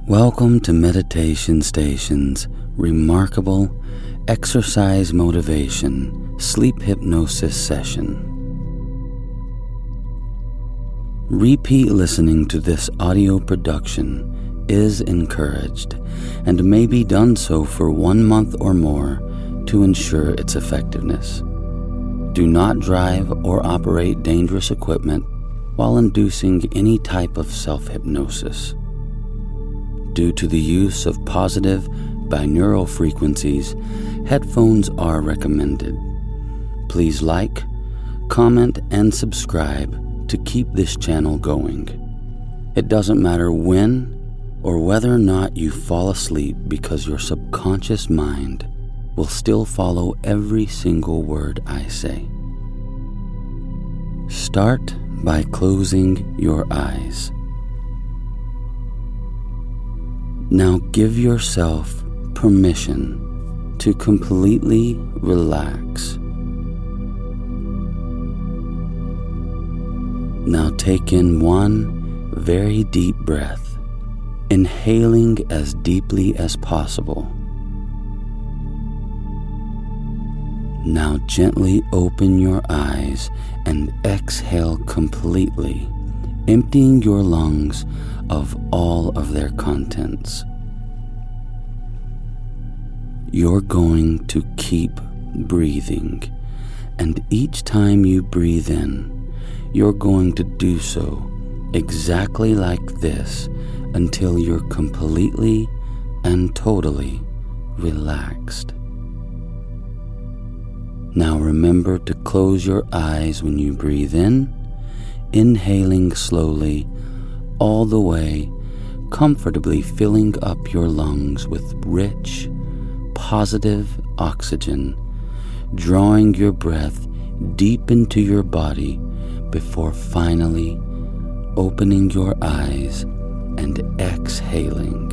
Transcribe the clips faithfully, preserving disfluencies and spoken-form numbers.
Welcome to Meditation Station's remarkable exercise motivation sleep hypnosis session. Repeat listening to this audio production is encouraged and may be done so for one month or more to ensure its effectiveness. Do not drive or operate dangerous equipment while inducing any type of self-hypnosis. Due to the use of positive binaural frequencies, headphones are recommended. Please like, comment, and subscribe to keep this channel going. It doesn't matter when or whether or not you fall asleep, because your subconscious mind will still follow every single word I say. Start by closing your eyes. Now give yourself permission to completely relax. Now take in one very deep breath, inhaling as deeply as possible. Now gently open your eyes and exhale completely, emptying your lungs of all of their contents. You're going to keep breathing, and each time you breathe in, you're going to do so exactly like this until you're completely and totally relaxed. Now remember to close your eyes when you breathe in, inhaling slowly all the way, comfortably filling up your lungs with rich, positive oxygen, drawing your breath deep into your body before finally opening your eyes and exhaling.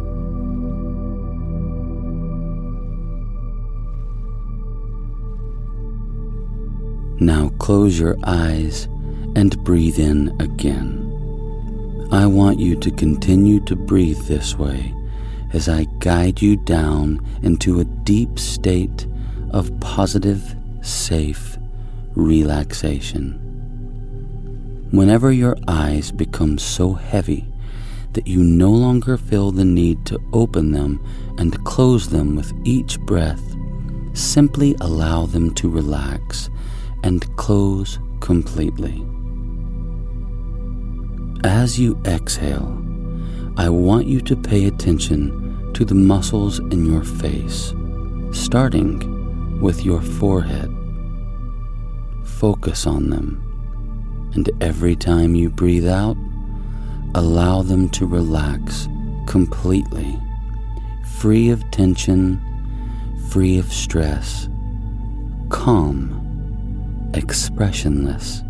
Now close your eyes and breathe in again. I want you to continue to breathe this way as I guide you down into a deep state of positive, safe relaxation. Whenever your eyes become so heavy that you no longer feel the need to open them and close them with each breath, simply allow them to relax and close completely. As you exhale, I want you to pay attention to the muscles in your face, starting with your forehead. Focus on them, and every time you breathe out, allow them to relax completely, free of tension, free of stress, calm, expressionless.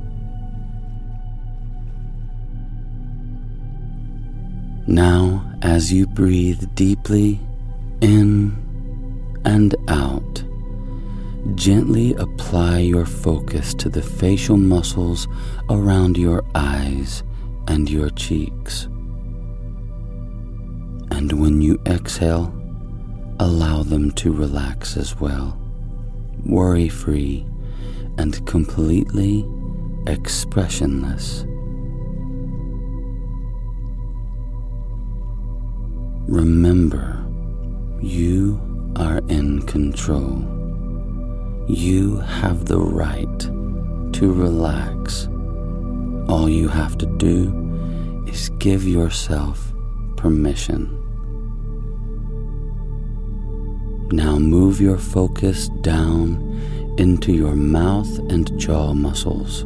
Now, as you breathe deeply in and out, gently apply your focus to the facial muscles around your eyes and your cheeks. And when you exhale, allow them to relax as well, worry-free and completely expressionless. Remember, you are in control. You have the right to relax. All you have to do is give yourself permission. Now move your focus down into your mouth and jaw muscles.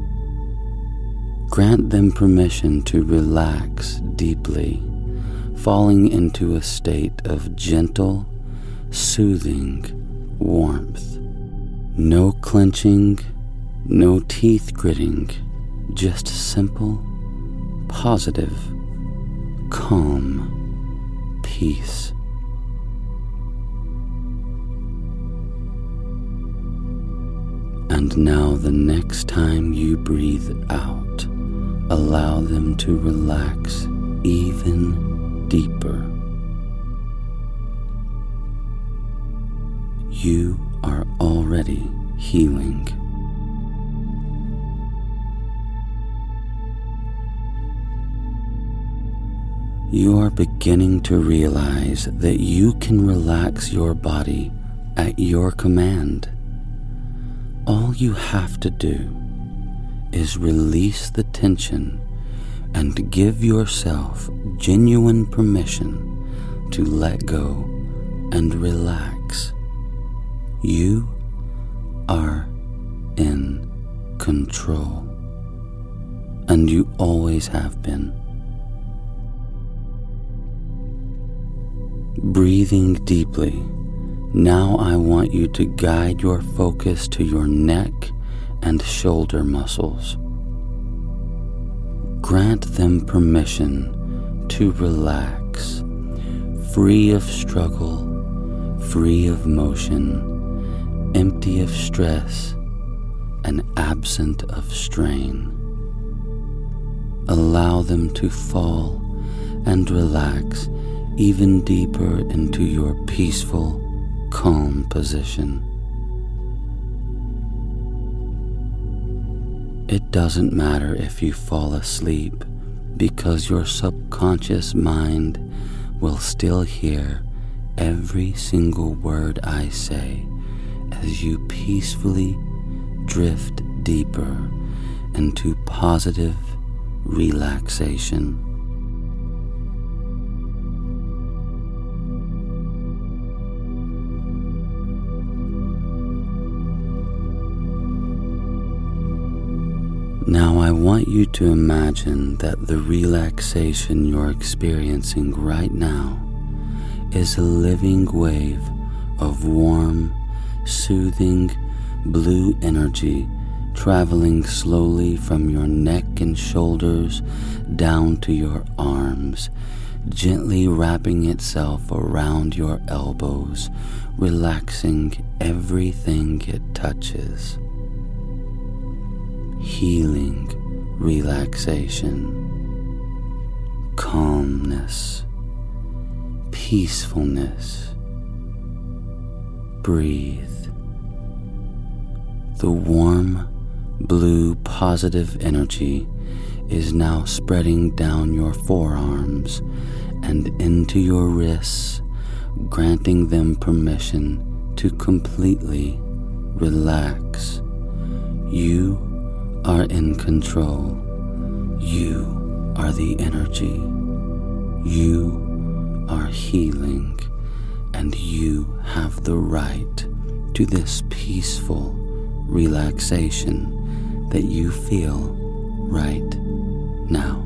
Grant them permission to relax deeply, falling into a state of gentle, soothing warmth. No clenching, no teeth gritting, just simple, positive, calm peace. And now the next time you breathe out, allow them to relax even deeper. You are already healing. You are beginning to realize that you can relax your body at your command. All you have to do is release the tension and give yourself genuine permission to let go and relax. You are in control, and you always have been. Breathing deeply, now I want you to guide your focus to your neck and shoulder muscles. Grant them permission to relax, free of struggle, free of motion, empty of stress, and absent of strain. Allow them to fall and relax even deeper into your peaceful, calm position. It doesn't matter if you fall asleep, because your subconscious mind will still hear every single word I say as you peacefully drift deeper into positive relaxation. Now I want you to imagine that the relaxation you're experiencing right now is a living wave of warm, soothing, blue energy traveling slowly from your neck and shoulders down to your arms, gently wrapping itself around your elbows, relaxing everything it touches. Healing relaxation, calmness, peacefulness. Breathe. The warm, blue, positive energy is now spreading down your forearms and into your wrists, granting them permission to completely relax. You are in control. You are the energy. You are healing, and you have the right to this peaceful relaxation that you feel right now.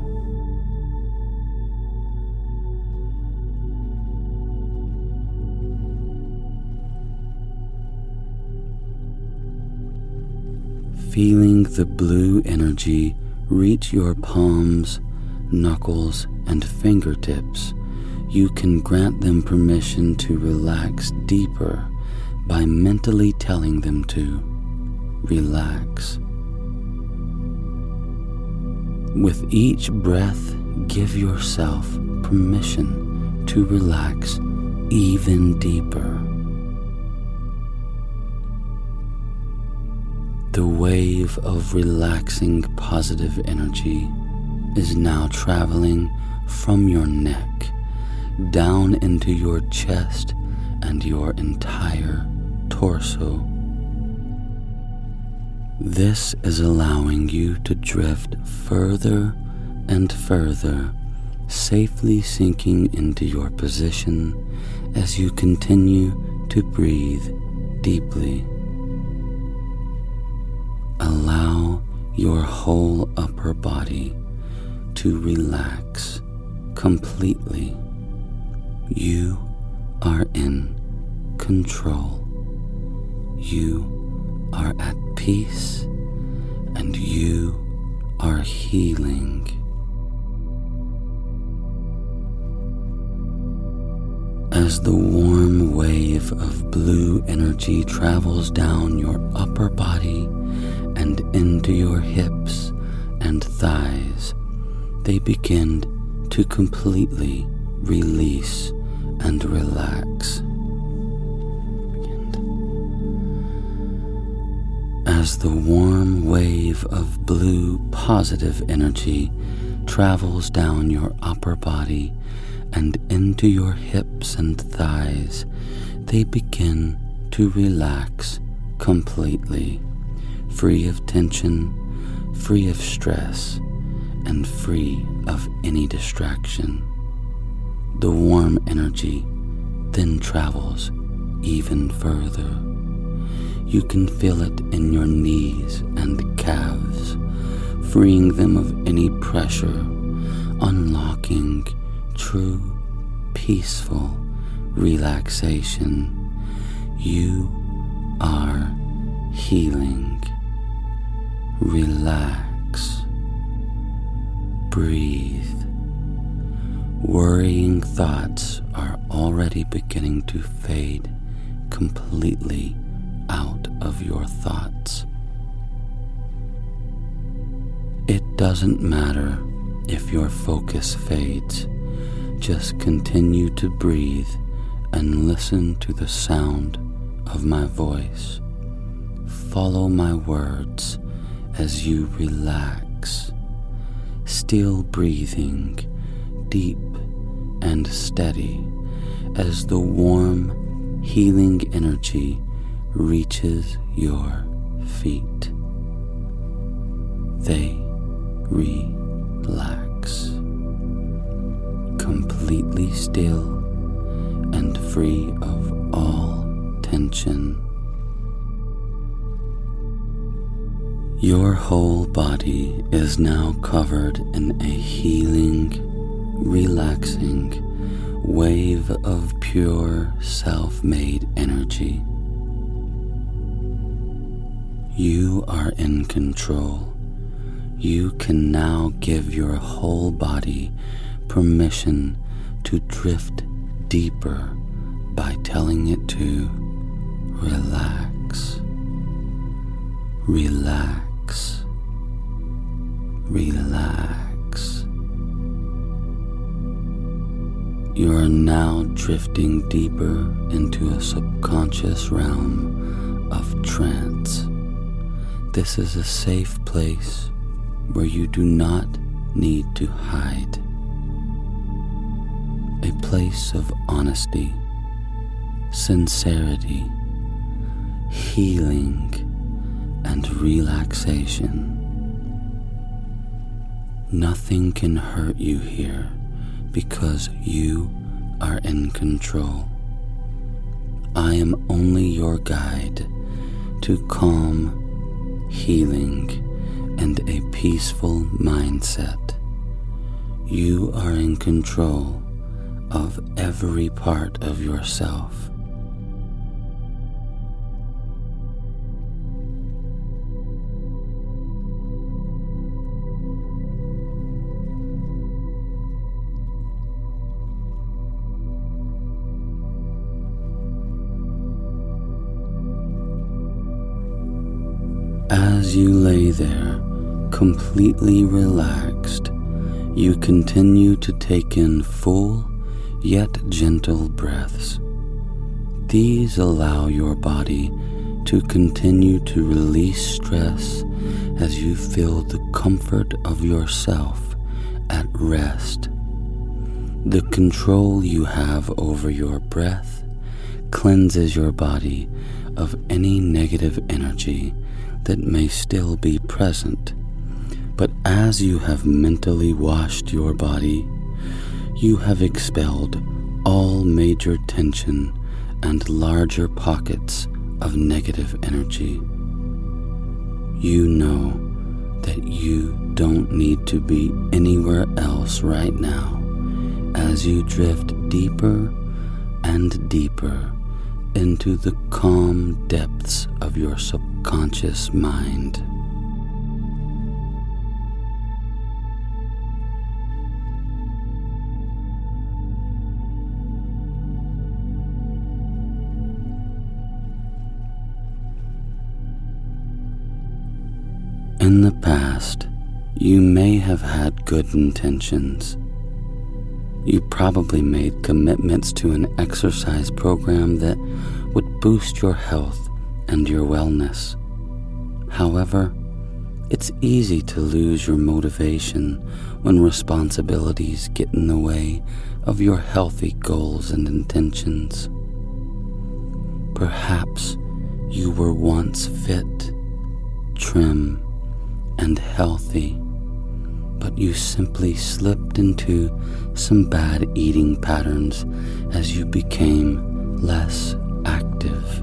Feeling the blue energy reach your palms, knuckles, and fingertips, you can grant them permission to relax deeper by mentally telling them to relax. With each breath, give yourself permission to relax even deeper. The wave of relaxing positive energy is now traveling from your neck down into your chest and your entire torso. This is allowing you to drift further and further, safely sinking into your position as you continue to breathe deeply. Allow your whole upper body to relax completely. You are in control. You are at peace, and you are healing. As the warm wave of blue energy travels down your upper body and into your hips and thighs, they begin to completely release, and relax. As the warm wave of blue positive energy travels down your upper body and into your hips and thighs, they begin to relax completely, free of tension, free of stress, and free of any distraction. The warm energy then travels even further. You can feel it in your knees and calves, freeing them of any pressure, unlocking true, peaceful relaxation. You are healing. Relax. Breathe. Worrying thoughts are already beginning to fade completely out of your thoughts. It doesn't matter if your focus fades. Just continue to breathe and listen to the sound of my voice. Follow my words as you relax, still breathing deep and steady as the warm, healing energy reaches your feet. They relax, completely still and free of all tension. Your whole body is now covered in a healing, relaxing wave of pure self-made energy. You are in control. You can now give your whole body permission to drift deeper by telling it to relax, relax, relax. You are now drifting deeper into a subconscious realm of trance. This is a safe place where you do not need to hide. A place of honesty, sincerity, healing, and relaxation. Nothing can hurt you here because you are in control. I am only your guide to calm, healing, and a peaceful mindset. You are in control of every part of yourself. As you lay there, completely relaxed, you continue to take in full yet gentle breaths. These allow your body to continue to release stress as you feel the comfort of yourself at rest. The control you have over your breath cleanses your body of any negative energy that may still be present. But as you have mentally washed your body, you have expelled all major tension and larger pockets of negative energy. You know that you don't need to be anywhere else right now as you drift deeper and deeper into the calm depths of your subconscious mind. In the past, you may have had good intentions. You probably made commitments to an exercise program that would boost your health and your wellness. However, it's easy to lose your motivation when responsibilities get in the way of your healthy goals and intentions. Perhaps you were once fit, trim, and healthy, but you simply slipped into some bad eating patterns as you became less active.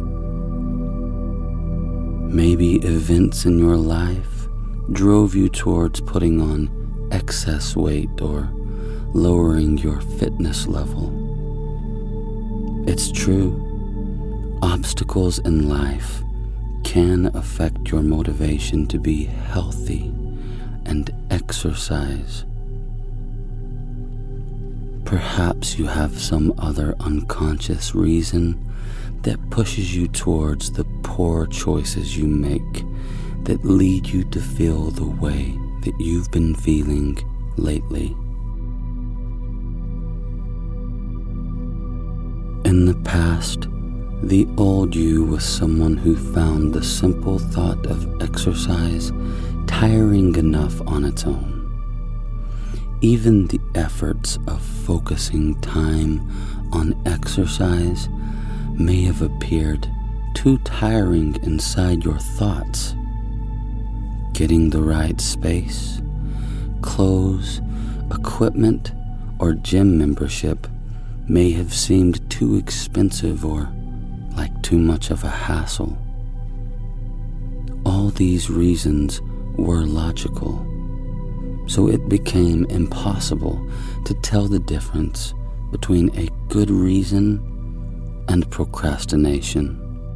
Maybe events in your life drove you towards putting on excess weight or lowering your fitness level. It's true, obstacles in life can affect your motivation to be healthy and exercise. Perhaps you have some other unconscious reason that pushes you towards the poor choices you make that lead you to feel the way that you've been feeling lately. In the past, the old you was someone who found the simple thought of exercise tiring enough on its own. Even the efforts of focusing time on exercise may have appeared too tiring inside your thoughts. Getting the right space, clothes, equipment, or gym membership may have seemed too expensive or like too much of a hassle. All these reasons were logical, so it became impossible to tell the difference between a good reason and procrastination.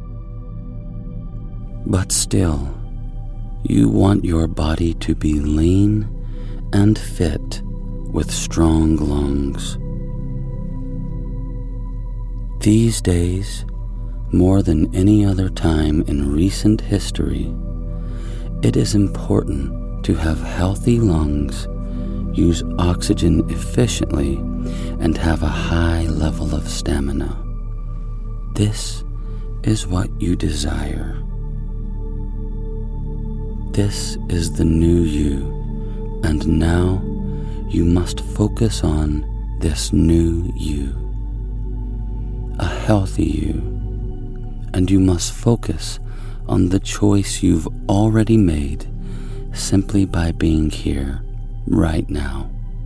But still, you want your body to be lean and fit with strong lungs. These days, more than any other time in recent history, it is important to have healthy lungs, use oxygen efficiently, and have a high level of stamina. This is what you desire. This is the new you, and now you must focus on this new you, a healthy you, and you must focus on the choice you've already made simply by being here right now.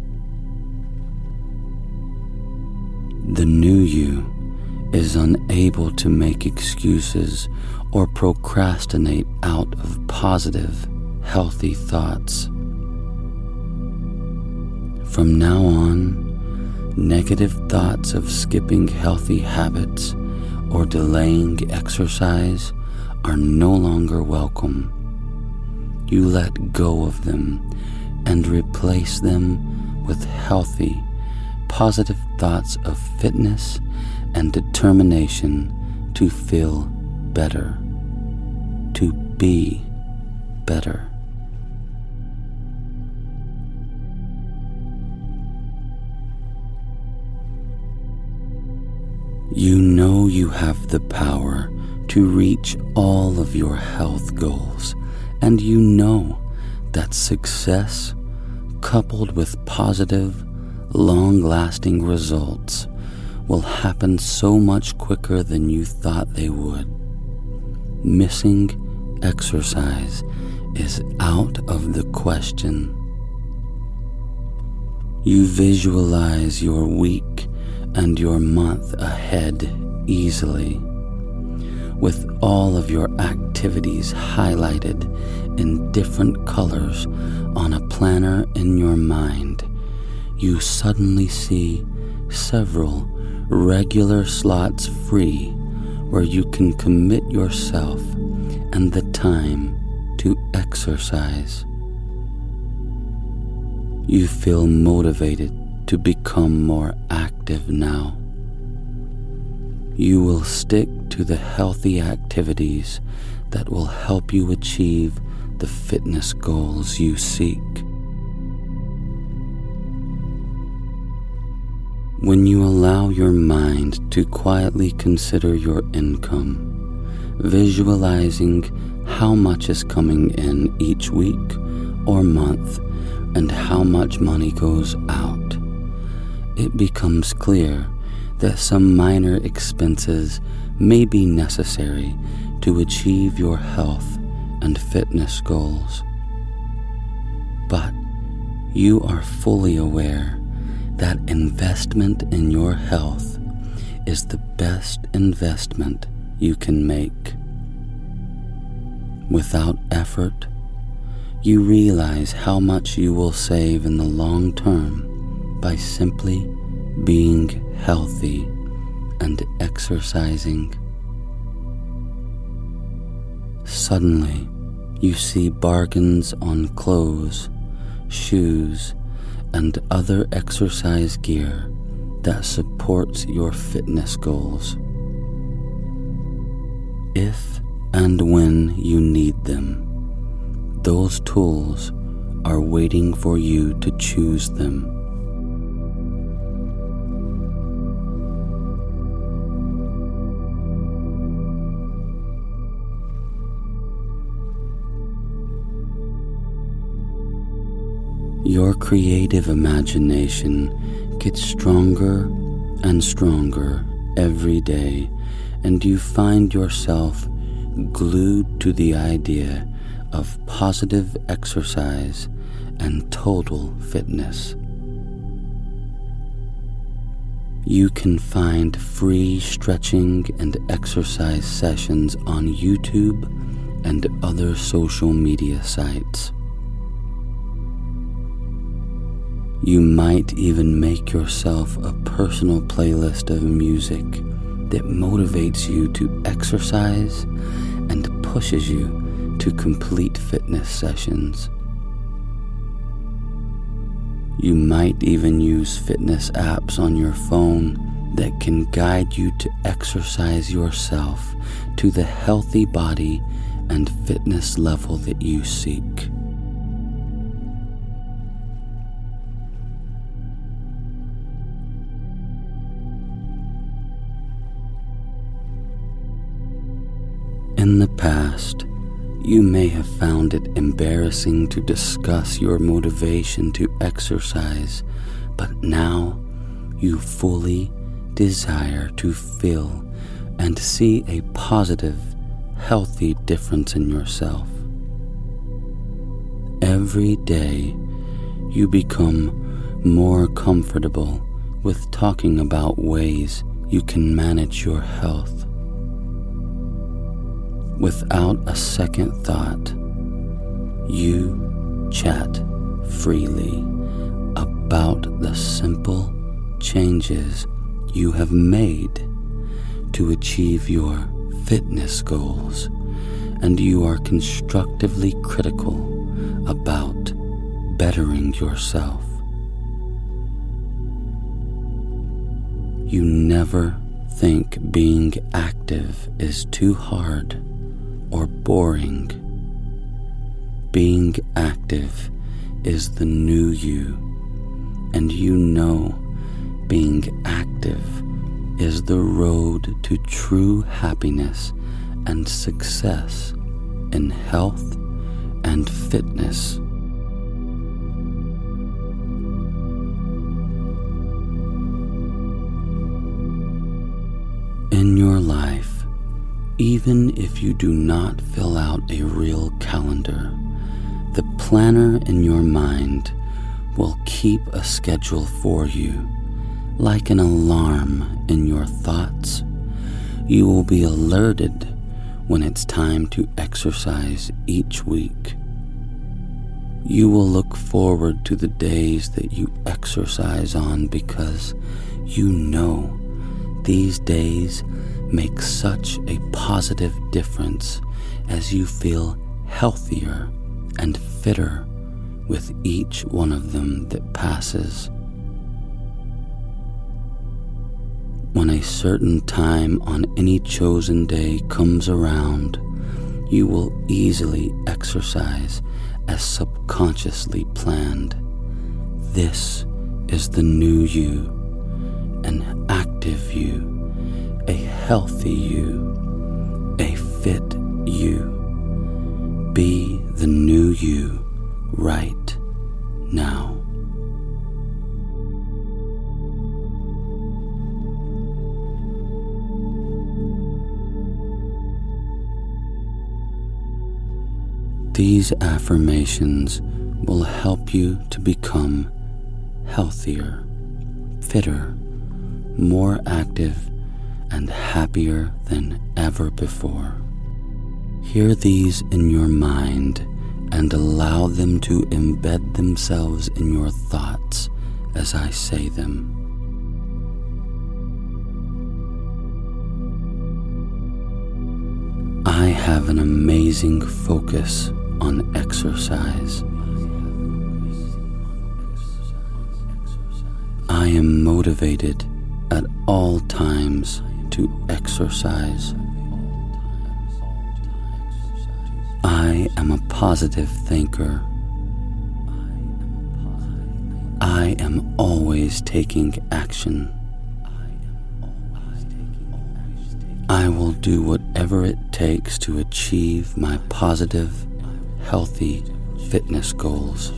The new you is unable to make excuses or procrastinate out of positive, healthy thoughts. From now on, negative thoughts of skipping healthy habits or delaying exercise are no longer welcome. You let go of them and replace them with healthy, positive thoughts of fitness and determination to feel better, to be better. You know you have the power to reach all of your health goals, and you know that success, coupled with positive, long-lasting results, will happen so much quicker than you thought they would. Missing exercise is out of the question. You visualize your week and your month ahead easily, with all of your activities highlighted in different colors on a planner in your mind. You suddenly see several regular slots free where you can commit yourself and the time to exercise. You feel motivated to become more active now. You will stick to the healthy activities that will help you achieve the fitness goals you seek. When you allow your mind to quietly consider your income, visualizing how much is coming in each week or month and how much money goes out, it becomes clear that some minor expenses may be necessary to achieve your health and fitness goals. But you are fully aware that investment in your health is the best investment you can make. Without effort, you realize how much you will save in the long term by simply being healthy and exercising. Suddenly, you see bargains on clothes, shoes, and other exercise gear that supports your fitness goals. If and when you need them, those tools are waiting for you to choose them. Your creative imagination gets stronger and stronger every day, and you find yourself glued to the idea of positive exercise and total fitness. You can find free stretching and exercise sessions on YouTube and other social media sites. You might even make yourself a personal playlist of music that motivates you to exercise and pushes you to complete fitness sessions. You might even use fitness apps on your phone that can guide you to exercise yourself to the healthy body and fitness level that you seek. In the past, you may have found it embarrassing to discuss your motivation to exercise, but now you fully desire to feel and see a positive, healthy difference in yourself. Every day, you become more comfortable with talking about ways you can manage your health. Without a second thought, you chat freely about the simple changes you have made to achieve your fitness goals, and you are constructively critical about bettering yourself. You never think being active is too hard or boring. Being active is the new you, and you know being active is the road to true happiness and success in health and fitness. In your life, even if you do not fill out a real calendar, the planner in your mind will keep a schedule for you. Like an alarm in your thoughts, you will be alerted when it's time to exercise each week. You will look forward to the days that you exercise on because you know these days make such a positive difference as you feel healthier and fitter with each one of them that passes. When a certain time on any chosen day comes around, you will easily exercise as subconsciously planned. This is the new you. an active you, a healthy you, a fit you. Be the new you right now. These affirmations will help you to become healthier, fitter, more active, and happier than ever before. Hear these in your mind and allow them to embed themselves in your thoughts as I say them. I have an amazing focus on exercise. I am motivated at all times to exercise. I am a positive thinker. I am always taking action. I will do whatever it takes to achieve my positive, healthy fitness goals.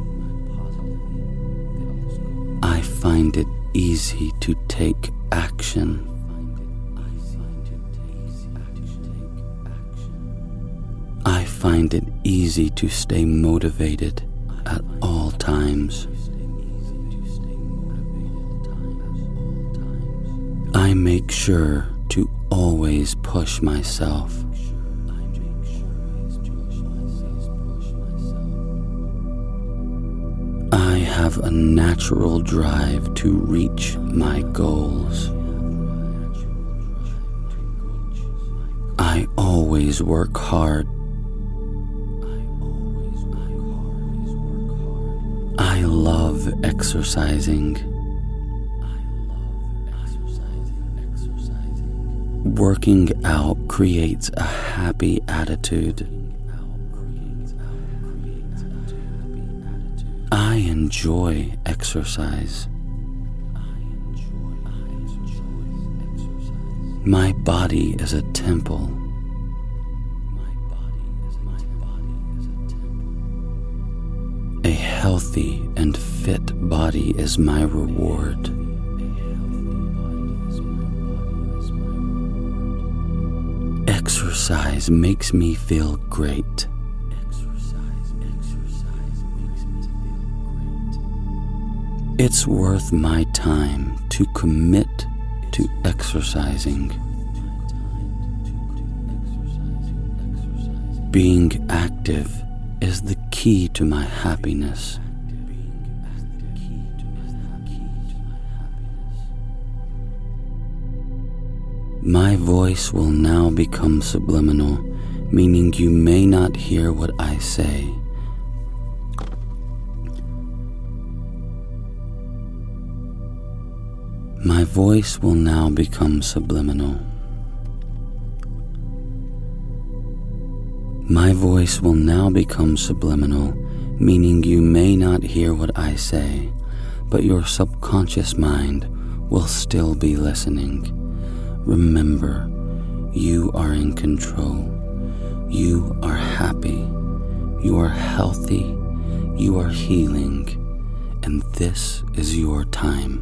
I find it easy to take action. I find it easy to stay motivated at all times. I make sure to always push myself. I have a natural drive to reach my goals. I always work hard. I love exercising. Working out creates a happy attitude. I enjoy exercise. My body is a temple. A healthy and fit body is my reward. Exercise makes me feel great. It's worth my time to commit to exercising. Being active is the key to my happiness. My voice will now become subliminal, meaning you may not hear what I say. My voice will now become subliminal. My voice will now become subliminal, meaning you may not hear what I say, but your subconscious mind will still be listening. Remember, you are in control. You are happy. You are healthy. You are healing. And this is your time.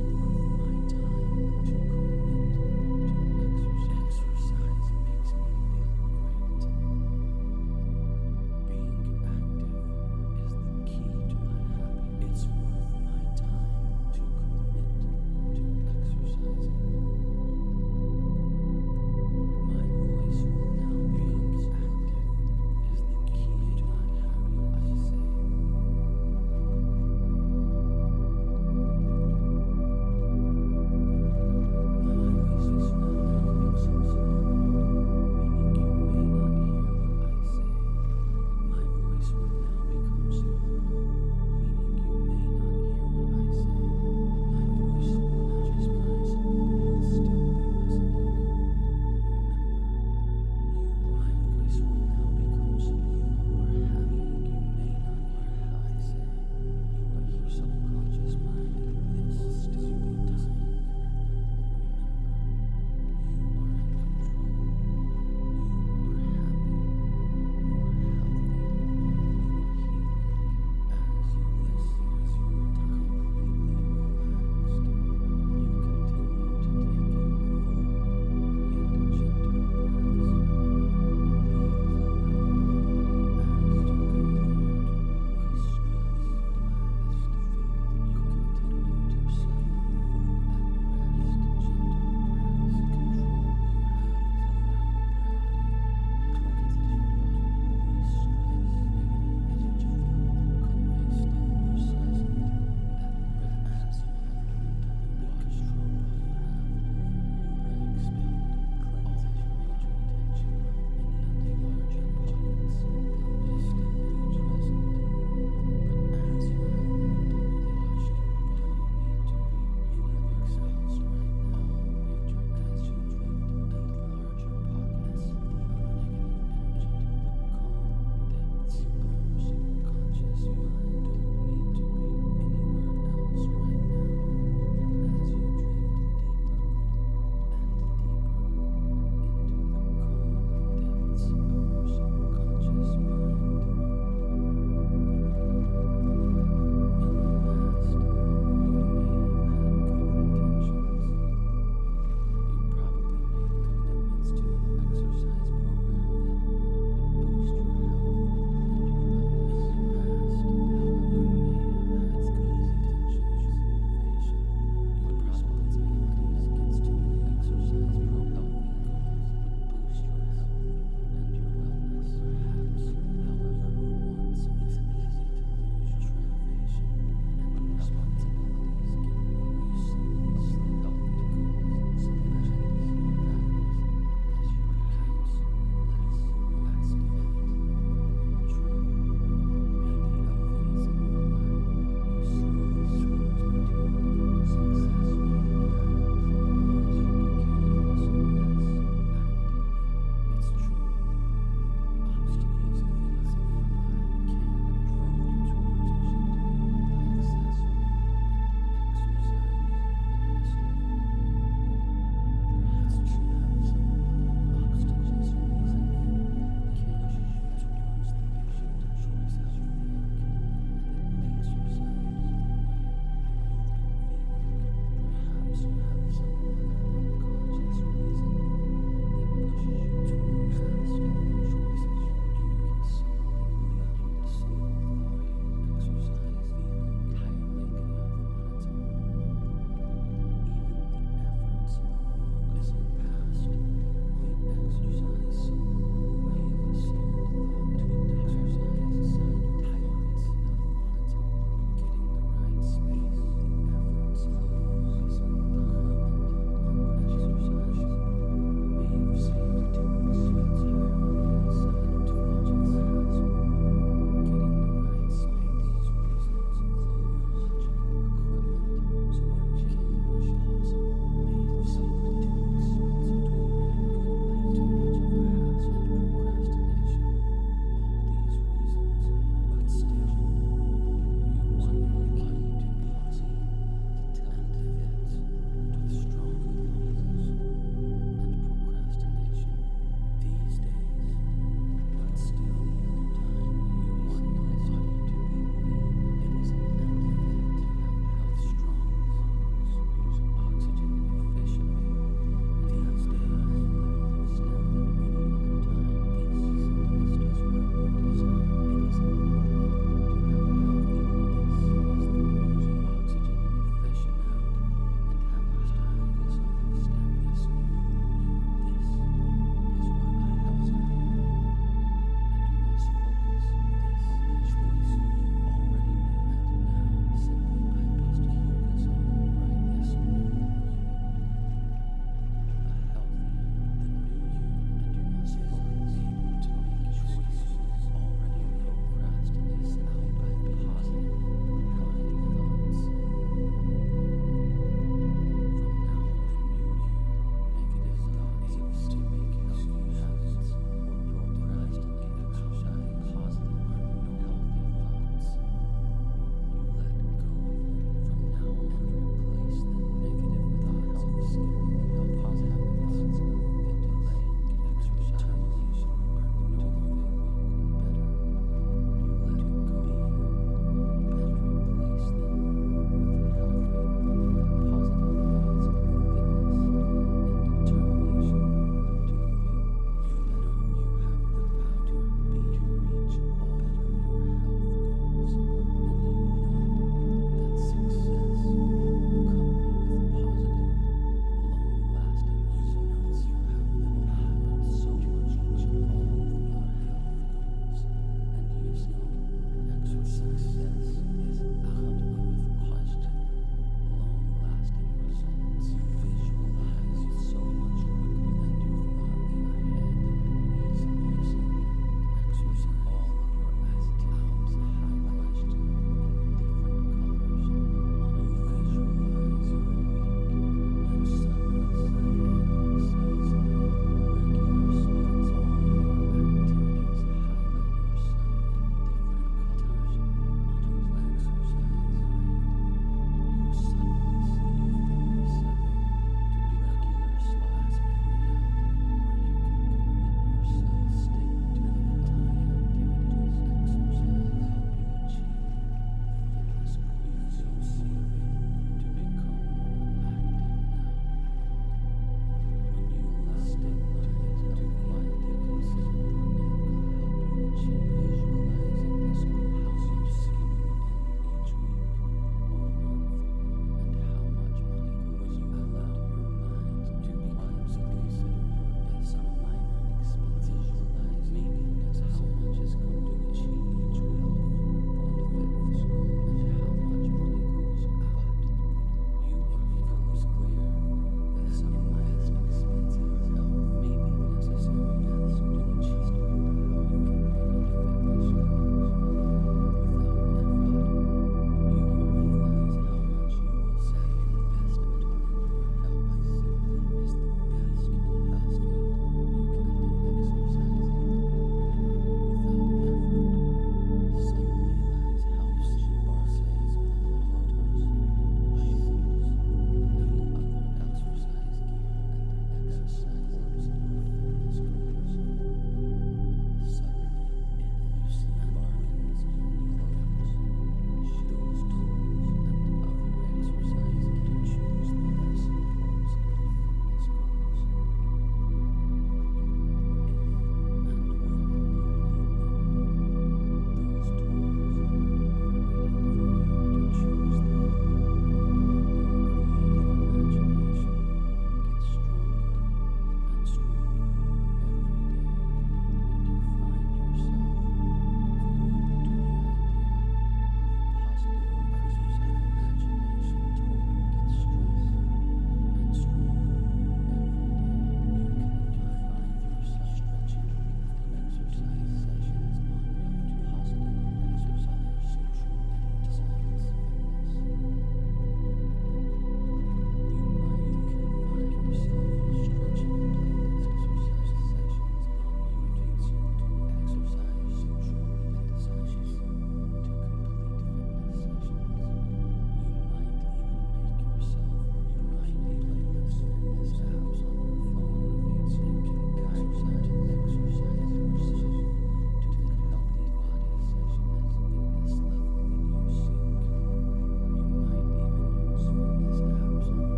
Getting the right space, the efforts of focusing the comment on the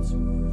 it's worth